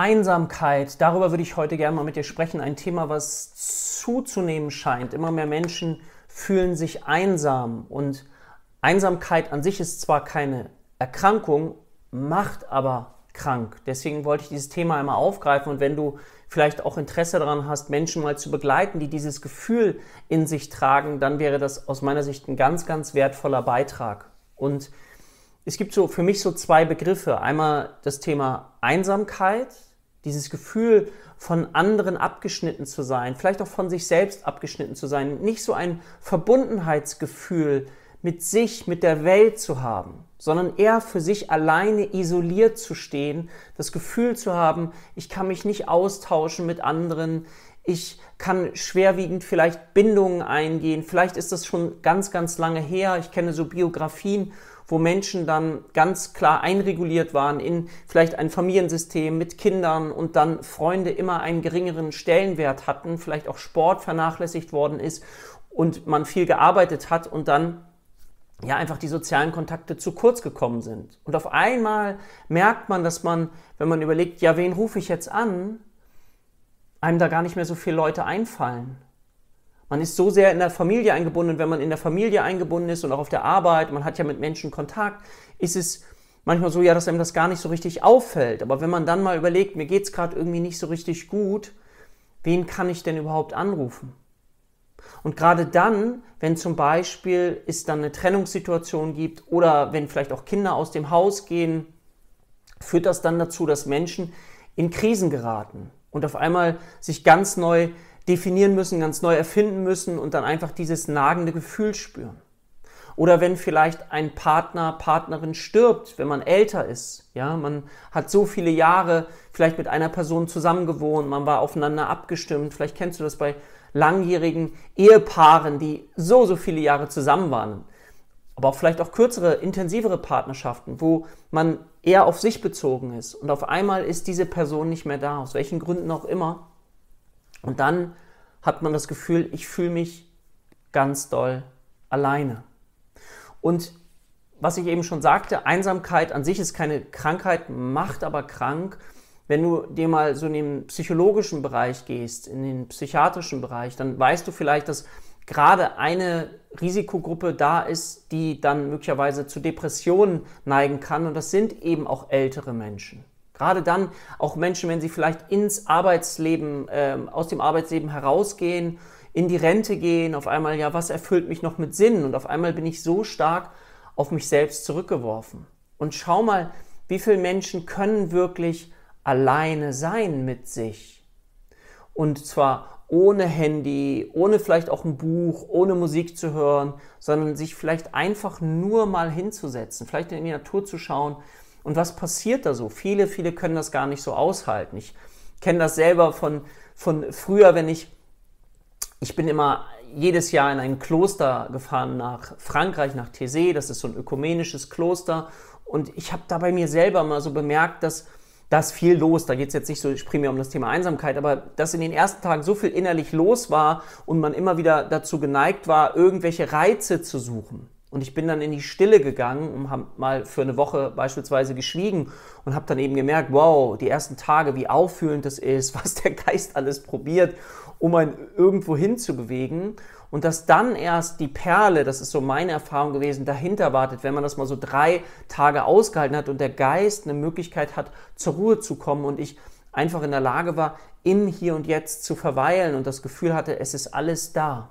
Einsamkeit, darüber würde ich heute gerne mal mit dir sprechen. Ein Thema, was zuzunehmen scheint. Immer mehr Menschen fühlen sich einsam. Und Einsamkeit an sich ist zwar keine Erkrankung, macht aber krank. Deswegen wollte ich dieses Thema einmal aufgreifen. Und wenn du vielleicht auch Interesse daran hast, Menschen mal zu begleiten, die dieses Gefühl in sich tragen, dann wäre das aus meiner Sicht ein ganz, ganz wertvoller Beitrag. Und es gibt so für mich so zwei Begriffe. Einmal das Thema Einsamkeit, dieses Gefühl von anderen abgeschnitten zu sein, vielleicht auch von sich selbst abgeschnitten zu sein, nicht so ein Verbundenheitsgefühl mit sich, mit der Welt zu haben, sondern eher für sich alleine isoliert zu stehen, das Gefühl zu haben, ich kann mich nicht austauschen mit anderen, ich kann schwerwiegend vielleicht Bindungen eingehen, vielleicht ist das schon ganz, ganz lange her, ich kenne so Biografien, wo Menschen dann ganz klar einreguliert waren in vielleicht ein Familiensystem mit Kindern und dann Freunde immer einen geringeren Stellenwert hatten, vielleicht auch Sport vernachlässigt worden ist und man viel gearbeitet hat und dann ja einfach die sozialen Kontakte zu kurz gekommen sind. Und auf einmal merkt man, dass man, wenn man überlegt, ja, wen rufe ich jetzt an, einem da gar nicht mehr so viele Leute einfallen. Man ist so sehr in der Familie eingebunden, wenn man in der Familie eingebunden ist und auch auf der Arbeit, man hat ja mit Menschen Kontakt, ist es manchmal so, ja, dass einem das gar nicht so richtig auffällt. Aber wenn man dann mal überlegt, mir geht es gerade irgendwie nicht so richtig gut, wen kann ich denn überhaupt anrufen? Und gerade dann, wenn zum Beispiel es dann eine Trennungssituation gibt oder wenn vielleicht auch Kinder aus dem Haus gehen, führt das dann dazu, dass Menschen in Krisen geraten und auf einmal sich ganz neu definieren müssen, ganz neu erfinden müssen und dann einfach dieses nagende Gefühl spüren. Oder wenn vielleicht ein Partner, Partnerin stirbt, wenn man älter ist, ja, man hat so viele Jahre vielleicht mit einer Person zusammengewohnt, man war aufeinander abgestimmt, vielleicht kennst du das bei langjährigen Ehepaaren, die so viele Jahre zusammen waren, aber auch vielleicht auch kürzere, intensivere Partnerschaften, wo man eher auf sich bezogen ist und auf einmal ist diese Person nicht mehr da, aus welchen Gründen auch immer. Und dann hat man das Gefühl, ich fühle mich ganz doll alleine. Und was ich eben schon sagte, Einsamkeit an sich ist keine Krankheit, macht aber krank. Wenn du dir mal so in den psychologischen Bereich gehst, in den psychiatrischen Bereich, dann weißt du vielleicht, dass gerade eine Risikogruppe da ist, die dann möglicherweise zu Depressionen neigen kann. Und das sind eben auch ältere Menschen. Gerade dann auch Menschen, wenn sie vielleicht ins Arbeitsleben, aus dem Arbeitsleben herausgehen, in die Rente gehen, auf einmal, ja, was erfüllt mich noch mit Sinn? Und auf einmal bin ich so stark auf mich selbst zurückgeworfen. Und schau mal, wie viele Menschen können wirklich alleine sein mit sich? Und zwar ohne Handy, ohne vielleicht auch ein Buch, ohne Musik zu hören, sondern sich vielleicht einfach nur mal hinzusetzen, vielleicht in die Natur zu schauen. Und was passiert da so? Viele können das gar nicht so aushalten. Ich kenne das selber von früher, wenn ich bin immer jedes Jahr in ein Kloster gefahren nach Frankreich, nach Thésée. Das ist so ein ökumenisches Kloster. Und ich habe da bei mir selber mal so bemerkt, dass da ist viel los. Da geht es jetzt nicht so primär um das Thema Einsamkeit, aber dass in den ersten Tagen so viel innerlich los war und man immer wieder dazu geneigt war, irgendwelche Reize zu suchen. Und ich bin dann in die Stille gegangen und habe mal für eine Woche beispielsweise geschwiegen und habe dann eben gemerkt, wow, die ersten Tage, wie auffühlend das ist, was der Geist alles probiert, um einen irgendwo hinzubewegen. Und dass dann erst die Perle, das ist so meine Erfahrung gewesen, dahinter wartet, wenn man das mal so 3 Tage ausgehalten hat und der Geist eine Möglichkeit hat, zur Ruhe zu kommen und ich einfach in der Lage war, im Hier und Jetzt zu verweilen und das Gefühl hatte, es ist alles da.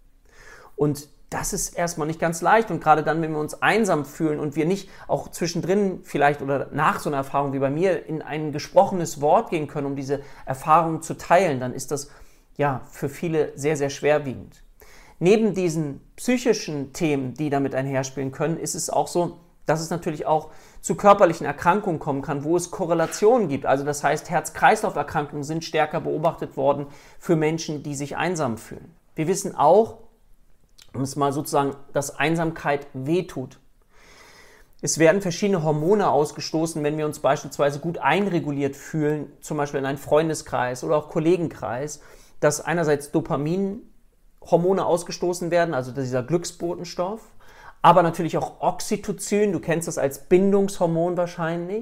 Und das ist erstmal nicht ganz leicht und gerade dann, wenn wir uns einsam fühlen und wir nicht auch zwischendrin vielleicht oder nach so einer Erfahrung wie bei mir in ein gesprochenes Wort gehen können, um diese Erfahrung zu teilen, dann ist das ja für viele sehr, sehr schwerwiegend. Neben diesen psychischen Themen, die damit einherspielen können, ist es auch so, dass es natürlich auch zu körperlichen Erkrankungen kommen kann, wo es Korrelationen gibt. Also das heißt, Herz-Kreislauf-Erkrankungen sind stärker beobachtet worden für Menschen, die sich einsam fühlen. Wir wissen auch, um es mal sozusagen, dass Einsamkeit wehtut. Es werden verschiedene Hormone ausgestoßen, wenn wir uns beispielsweise gut einreguliert fühlen, zum Beispiel in einen Freundeskreis oder auch Kollegenkreis, dass einerseits Dopaminhormone ausgestoßen werden, also dieser Glücksbotenstoff, aber natürlich auch Oxytocin, du kennst das als Bindungshormon wahrscheinlich,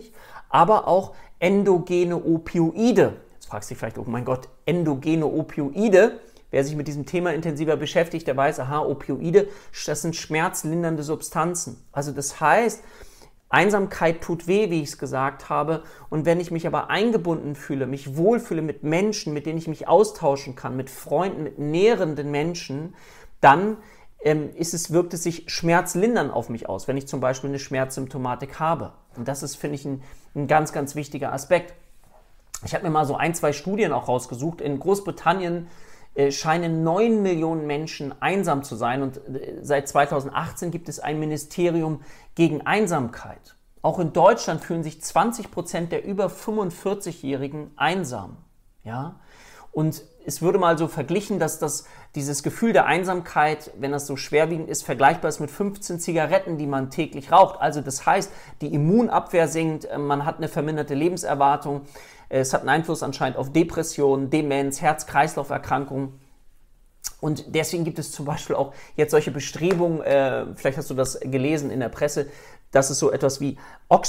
aber auch endogene Opioide. Jetzt fragst du dich vielleicht, oh mein Gott, endogene Opioide. Wer sich mit diesem Thema intensiver beschäftigt, der weiß, aha, Opioide, das sind schmerzlindernde Substanzen. Also das heißt, Einsamkeit tut weh, wie ich es gesagt habe. Und wenn ich mich aber eingebunden fühle, mich wohlfühle mit Menschen, mit denen ich mich austauschen kann, mit Freunden, mit nährenden Menschen, dann wirkt es sich schmerzlindernd auf mich aus, wenn ich zum Beispiel eine Schmerzsymptomatik habe. Und das ist, finde ich, ein ganz, ganz wichtiger Aspekt. Ich habe mir mal so 2 Studien auch rausgesucht. In Großbritannien scheinen 9 Millionen Menschen einsam zu sein und seit 2018 gibt es ein Ministerium gegen Einsamkeit. Auch in Deutschland fühlen sich 20% der über 45-Jährigen einsam. Ja? Und es würde mal so verglichen, dass dieses Gefühl der Einsamkeit, wenn das so schwerwiegend ist, vergleichbar ist mit 15 Zigaretten, die man täglich raucht. Also das heißt, die Immunabwehr sinkt, man hat eine verminderte Lebenserwartung. Es hat einen Einfluss anscheinend auf Depressionen, Demenz, Herz-Kreislauf-Erkrankungen. Und deswegen gibt es zum Beispiel auch jetzt solche Bestrebungen, vielleicht hast du das gelesen in der Presse, dass es so etwas wie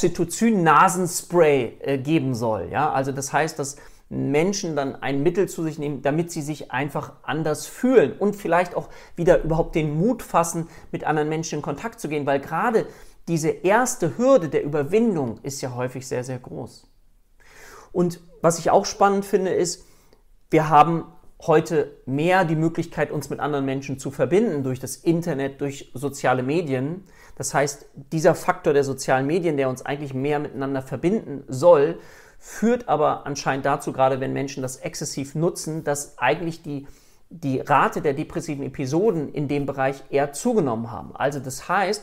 Oxytocin-Nasenspray geben soll. Ja? Also das heißt, dass Menschen dann ein Mittel zu sich nehmen, damit sie sich einfach anders fühlen und vielleicht auch wieder überhaupt den Mut fassen, mit anderen Menschen in Kontakt zu gehen, weil gerade diese erste Hürde der Überwindung ist ja häufig sehr, sehr groß. Und was ich auch spannend finde, ist, wir haben heute mehr die Möglichkeit, uns mit anderen Menschen zu verbinden durch das Internet, durch soziale Medien. Das heißt, dieser Faktor der sozialen Medien, der uns eigentlich mehr miteinander verbinden soll, führt aber anscheinend dazu, gerade wenn Menschen das exzessiv nutzen, dass eigentlich die Rate der depressiven Episoden in dem Bereich eher zugenommen haben. Also das heißt,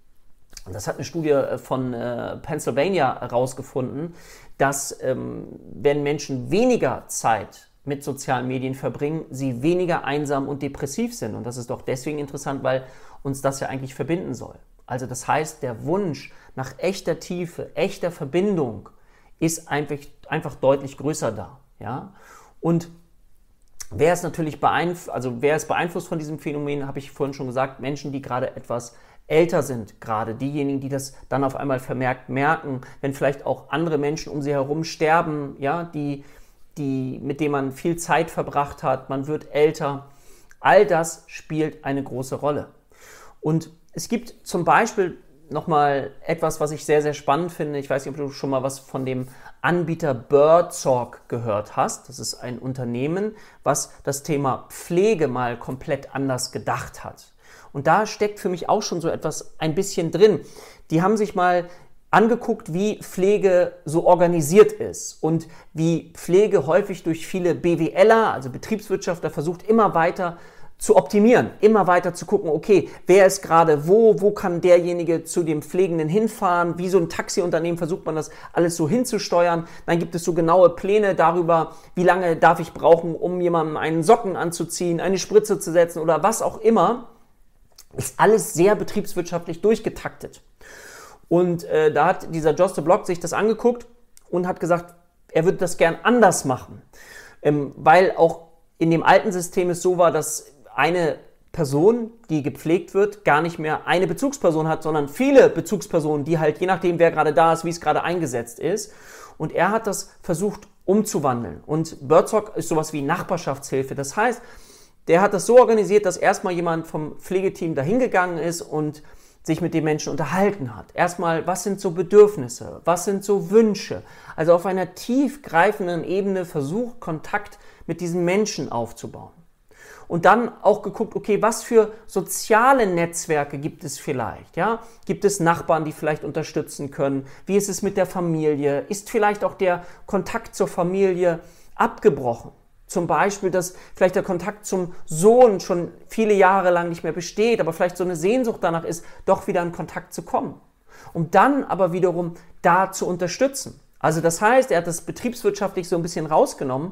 das hat eine Studie von Pennsylvania herausgefunden, dass wenn Menschen weniger Zeit mit sozialen Medien verbringen, sie weniger einsam und depressiv sind. Und das ist doch deswegen interessant, weil uns das ja eigentlich verbinden soll. Also das heißt, der Wunsch nach echter Tiefe, echter Verbindung ist einfach deutlich größer da. Ja? Und wer ist beeinflusst von diesem Phänomen, habe ich vorhin schon gesagt, Menschen, die gerade etwas älter sind, gerade diejenigen, die das dann auf einmal vermehrt merken, wenn vielleicht auch andere Menschen um sie herum sterben, ja, mit denen man viel Zeit verbracht hat, man wird älter. All das spielt eine große Rolle. Und es gibt zum Beispiel nochmal etwas, was ich sehr, sehr spannend finde. Ich weiß nicht, ob du schon mal was von dem Anbieter Birdsong gehört hast. Das ist ein Unternehmen, was das Thema Pflege mal komplett anders gedacht hat. Und da steckt für mich auch schon so etwas ein bisschen drin. Die haben sich mal angeguckt, wie Pflege so organisiert ist und wie Pflege häufig durch viele BWLer, also Betriebswirtschaftler, versucht immer weiter zu optimieren, immer weiter zu gucken, okay, wer ist gerade wo kann derjenige zu dem Pflegenden hinfahren, wie so ein Taxiunternehmen versucht man das alles so hinzusteuern, dann gibt es so genaue Pläne darüber, wie lange darf ich brauchen, um jemandem einen Socken anzuziehen, eine Spritze zu setzen oder was auch immer, ist alles sehr betriebswirtschaftlich durchgetaktet. Und da hat dieser Jost de Blok sich das angeguckt und hat gesagt, er würde das gern anders machen, weil auch in dem alten System es so war, dass eine Person, die gepflegt wird, gar nicht mehr eine Bezugsperson hat, sondern viele Bezugspersonen, die halt je nachdem, wer gerade da ist, wie es gerade eingesetzt ist. Und er hat das versucht umzuwandeln. Und Birdsong ist sowas wie Nachbarschaftshilfe. Das heißt, der hat das so organisiert, dass erstmal jemand vom Pflegeteam dahin gegangen ist und sich mit den Menschen unterhalten hat. Erstmal, was sind so Bedürfnisse? Was sind so Wünsche? Also auf einer tiefgreifenden Ebene versucht, Kontakt mit diesen Menschen aufzubauen. Und dann auch geguckt, okay, was für soziale Netzwerke gibt es vielleicht? Ja? Gibt es Nachbarn, die vielleicht unterstützen können? Wie ist es mit der Familie? Ist vielleicht auch der Kontakt zur Familie abgebrochen? Zum Beispiel, dass vielleicht der Kontakt zum Sohn schon viele Jahre lang nicht mehr besteht, aber vielleicht so eine Sehnsucht danach ist, doch wieder in Kontakt zu kommen. Um dann aber wiederum da zu unterstützen. Also das heißt, er hat das betriebswirtschaftlich so ein bisschen rausgenommen,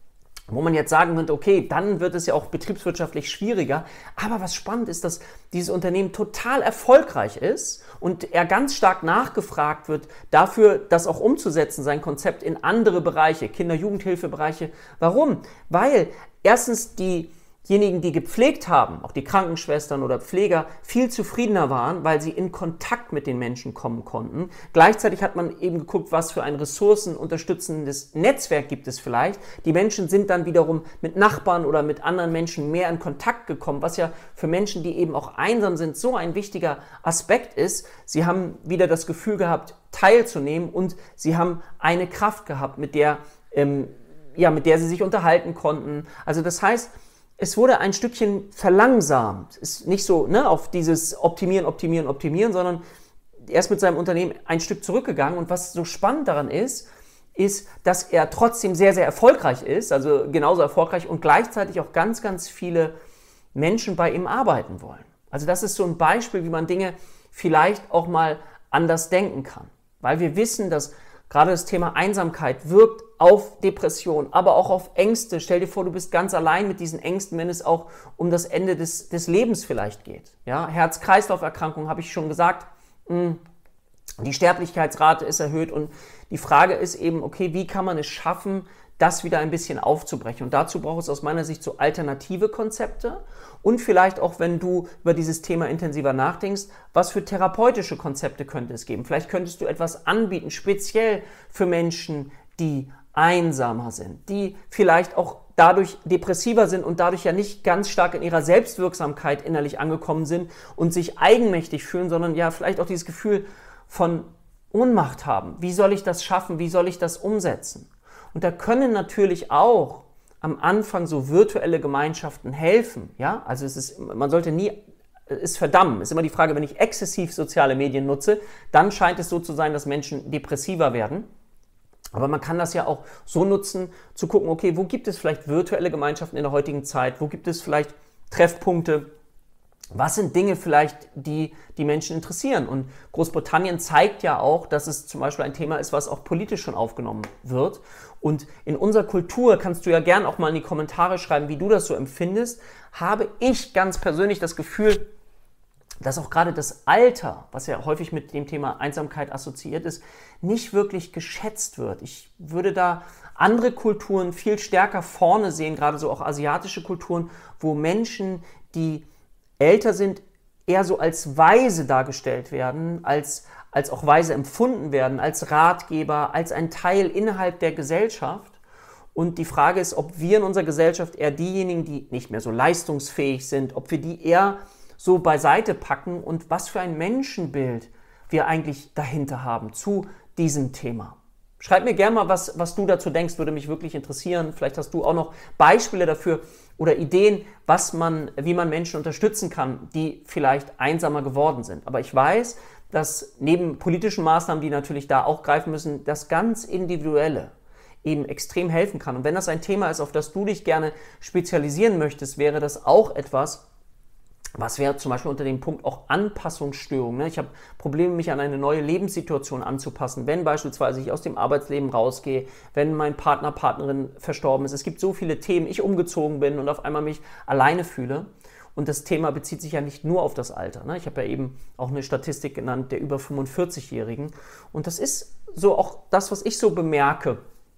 wo man jetzt sagen könnte, okay, dann wird es ja auch betriebswirtschaftlich schwieriger. Aber was spannend ist, dass dieses Unternehmen total erfolgreich ist und er ganz stark nachgefragt wird, dafür das auch umzusetzen, sein Konzept in andere Bereiche, Kinder-Jugendhilfebereiche. Warum? Weil erstens die diejenigen, die gepflegt haben, auch die Krankenschwestern oder Pfleger, viel zufriedener waren, weil sie in Kontakt mit den Menschen kommen konnten. Gleichzeitig hat man eben geguckt, was für ein ressourcenunterstützendes Netzwerk gibt es vielleicht. Die Menschen sind dann wiederum mit Nachbarn oder mit anderen Menschen mehr in Kontakt gekommen, was ja für Menschen, die eben auch einsam sind, so ein wichtiger Aspekt ist. Sie haben wieder das Gefühl gehabt, teilzunehmen, und sie haben eine Kraft gehabt, mit der sie sich unterhalten konnten. Also das heißt, es wurde ein Stückchen verlangsamt. Ist nicht so auf dieses Optimieren, sondern er ist mit seinem Unternehmen ein Stück zurückgegangen. Und was so spannend daran ist, dass er trotzdem sehr, sehr erfolgreich ist, also genauso erfolgreich, und gleichzeitig auch ganz, ganz viele Menschen bei ihm arbeiten wollen. Also das ist so ein Beispiel, wie man Dinge vielleicht auch mal anders denken kann. Weil wir wissen, dass gerade das Thema Einsamkeit wirkt auf Depression, aber auch auf Ängste. Stell dir vor, du bist ganz allein mit diesen Ängsten, wenn es auch um das Ende des Lebens vielleicht geht. Ja, Herz-Kreislauf-Erkrankung, habe ich schon gesagt, die Sterblichkeitsrate ist erhöht, und die Frage ist eben, okay, wie kann man es schaffen, das wieder ein bisschen aufzubrechen? Und dazu braucht es aus meiner Sicht so alternative Konzepte, und vielleicht auch, wenn du über dieses Thema intensiver nachdenkst, was für therapeutische Konzepte könnte es geben? Vielleicht könntest du etwas anbieten, speziell für Menschen, die einsamer sind, die vielleicht auch dadurch depressiver sind und dadurch ja nicht ganz stark in ihrer Selbstwirksamkeit innerlich angekommen sind und sich eigenmächtig fühlen, sondern ja vielleicht auch dieses Gefühl von Ohnmacht haben. Wie soll ich das schaffen? Wie soll ich das umsetzen? Und da können natürlich auch am Anfang so virtuelle Gemeinschaften helfen. Ja? Also man sollte nie es verdammen. Es ist immer die Frage, wenn ich exzessiv soziale Medien nutze, dann scheint es so zu sein, dass Menschen depressiver werden. Aber man kann das ja auch so nutzen, zu gucken, okay, wo gibt es vielleicht virtuelle Gemeinschaften in der heutigen Zeit? Wo gibt es vielleicht Treffpunkte? Was sind Dinge vielleicht, die die Menschen interessieren? Und Großbritannien zeigt ja auch, dass es zum Beispiel ein Thema ist, was auch politisch schon aufgenommen wird. Und in unserer Kultur, kannst du ja gern auch mal in die Kommentare schreiben, wie du das so empfindest, habe ich ganz persönlich das Gefühl, dass auch gerade das Alter, was ja häufig mit dem Thema Einsamkeit assoziiert ist, nicht wirklich geschätzt wird. Ich würde da andere Kulturen viel stärker vorne sehen, gerade so auch asiatische Kulturen, wo Menschen, die älter sind, eher so als weise dargestellt werden, als auch weise empfunden werden, als Ratgeber, als ein Teil innerhalb der Gesellschaft. Und die Frage ist, ob wir in unserer Gesellschaft eher diejenigen, die nicht mehr so leistungsfähig sind, ob wir die eher so beiseite packen und was für ein Menschenbild wir eigentlich dahinter haben zu diesem Thema. Schreib mir gerne mal, was du dazu denkst, würde mich wirklich interessieren. Vielleicht hast du auch noch Beispiele dafür oder Ideen, wie man Menschen unterstützen kann, die vielleicht einsamer geworden sind. Aber ich weiß, dass neben politischen Maßnahmen, die natürlich da auch greifen müssen, das ganz Individuelle eben extrem helfen kann. Und wenn das ein Thema ist, auf das du dich gerne spezialisieren möchtest, wäre das auch etwas, was wäre zum Beispiel unter dem Punkt auch Anpassungsstörungen. Ich habe Probleme, mich an eine neue Lebenssituation anzupassen, wenn beispielsweise ich aus dem Arbeitsleben rausgehe, wenn mein Partner, Partnerin verstorben ist. Es gibt so viele Themen, ich umgezogen bin und auf einmal mich alleine fühle. Und das Thema bezieht sich ja nicht nur auf das Alter. Ich habe ja eben auch eine Statistik genannt der über 45-Jährigen. Und das ist so auch das, was ich so bemerke,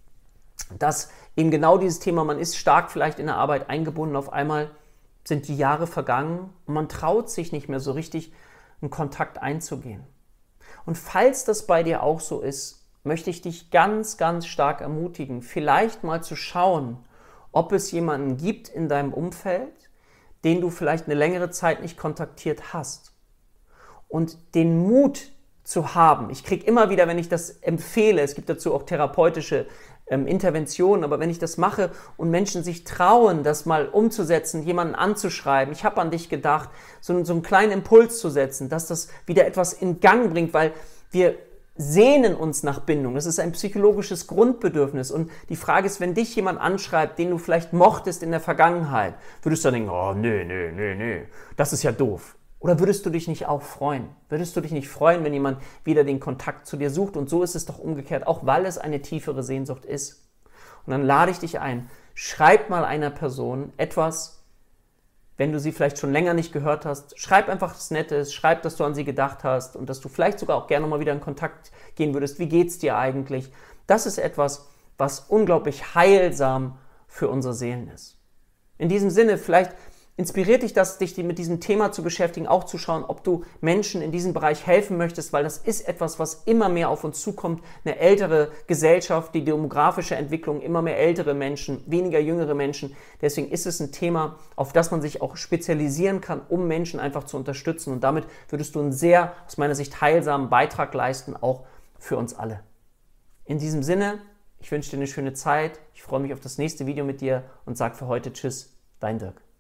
dass eben genau dieses Thema, man ist stark vielleicht in der Arbeit eingebunden, auf einmal sind die Jahre vergangen und man traut sich nicht mehr so richtig, einen Kontakt einzugehen. Und falls das bei dir auch so ist, möchte ich dich ganz, ganz stark ermutigen, vielleicht mal zu schauen, ob es jemanden gibt in deinem Umfeld, den du vielleicht eine längere Zeit nicht kontaktiert hast. Und den Mut zu haben. Ich kriege immer wieder, wenn ich das empfehle, es gibt dazu auch therapeutische Interventionen, aber wenn ich das mache und Menschen sich trauen, das mal umzusetzen, jemanden anzuschreiben, ich habe an dich gedacht, so einen kleinen Impuls zu setzen, dass das wieder etwas in Gang bringt, weil wir sehnen uns nach Bindung. Das ist ein psychologisches Grundbedürfnis. Und die Frage ist, wenn dich jemand anschreibt, den du vielleicht mochtest in der Vergangenheit, würdest du dann denken, oh, nee, das ist ja doof. Oder würdest du dich nicht auch freuen? Würdest du dich nicht freuen, wenn jemand wieder den Kontakt zu dir sucht? Und so ist es doch umgekehrt, auch weil es eine tiefere Sehnsucht ist. Und dann lade ich dich ein, schreib mal einer Person etwas, wenn du sie vielleicht schon länger nicht gehört hast. Schreib einfach was Nettes, schreib, dass du an sie gedacht hast und dass du vielleicht sogar auch gerne mal wieder in Kontakt gehen würdest. Wie geht's dir eigentlich? Das ist etwas, was unglaublich heilsam für unsere Seelen ist. In diesem Sinne, vielleicht inspiriert dich das, dich mit diesem Thema zu beschäftigen, auch zu schauen, ob du Menschen in diesem Bereich helfen möchtest, weil das ist etwas, was immer mehr auf uns zukommt. Eine ältere Gesellschaft, die demografische Entwicklung, immer mehr ältere Menschen, weniger jüngere Menschen. Deswegen ist es ein Thema, auf das man sich auch spezialisieren kann, um Menschen einfach zu unterstützen. Und damit würdest du einen sehr, aus meiner Sicht, heilsamen Beitrag leisten, auch für uns alle. In diesem Sinne, ich wünsche dir eine schöne Zeit. Ich freue mich auf das nächste Video mit dir und sage für heute Tschüss, dein Dirk.